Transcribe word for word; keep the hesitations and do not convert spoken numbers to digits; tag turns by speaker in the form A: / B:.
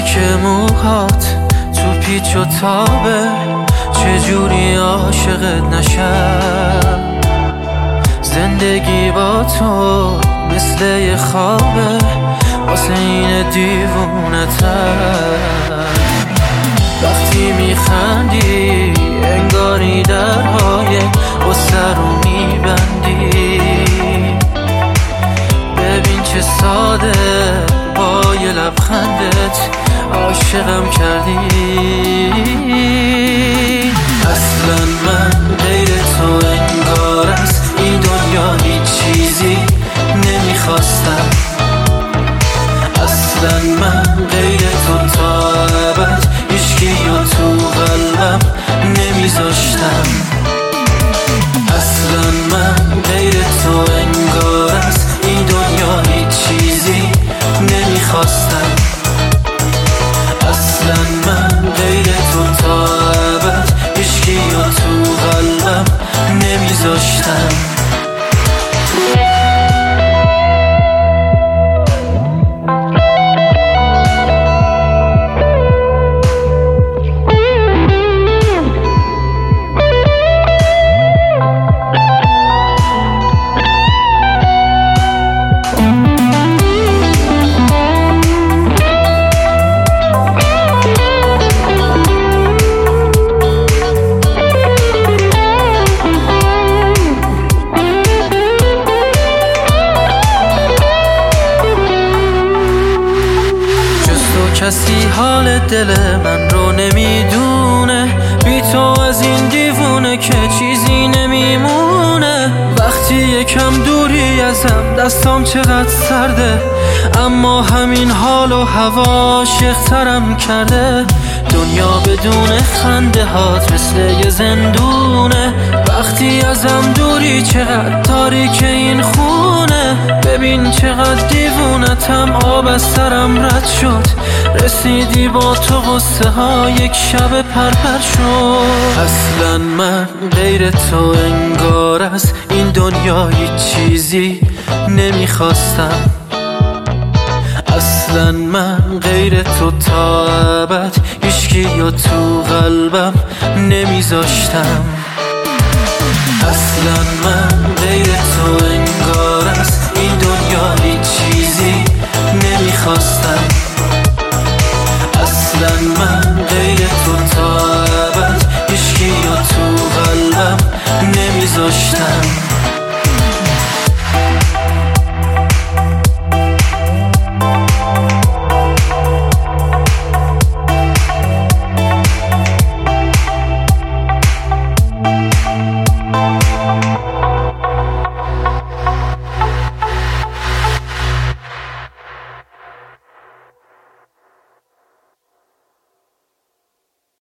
A: که موهات تو پیچ و تابه، چجوری عاشقت نشم. زندگی با تو مثل یه خوابه، واسه این دیوونتم. وقتی میخندی انگاری درهای غصه رو میبندی. ببین چه ساده با یه لبخندت عاشقم کردی. اصلا من غیر تو انگار از این دنیا هیچ چیزی نمیخواستم. اصلا من غیر تو تا ابد هیچکی رو تو قلبم نمیذاشتم. اصلا من غیر تو انگار از این دنیا هیچ چیزی نمیخواستم. اصلا من غیر تو تا ابد هیچکی رو تو قلبم نمیذاشتم. کسی حال دل من رو نمیدونه، بی تو از این دیوونه که چیزی نمیمونه. وقتی یکم دوری ازم دستام چقدر سرده، اما همین حال و هوا عاشق‌ترم کرده. دنیا بدون خنده هات مثل یه زندونه. وقتی ازم دوری چقدر تاریک این خونه. ببین چقدر دیوونتم، آب از سرم رد شد. رسیدی با تو غصه ها یک شب پرپر شد. اصلا من غیر تو انگار از این دنیا هیچ چیزی نمیخواستم. اصلا من غیر تو تا ابد هیچکی رو تو قلبم نمیذاشتم. اصلا من غیر تو انگار از این دنیا هیچ چیزی نمیخواستم. اصلا من غیر تو تا ابد هیچکی رو تو قلبم نمیذاشتم.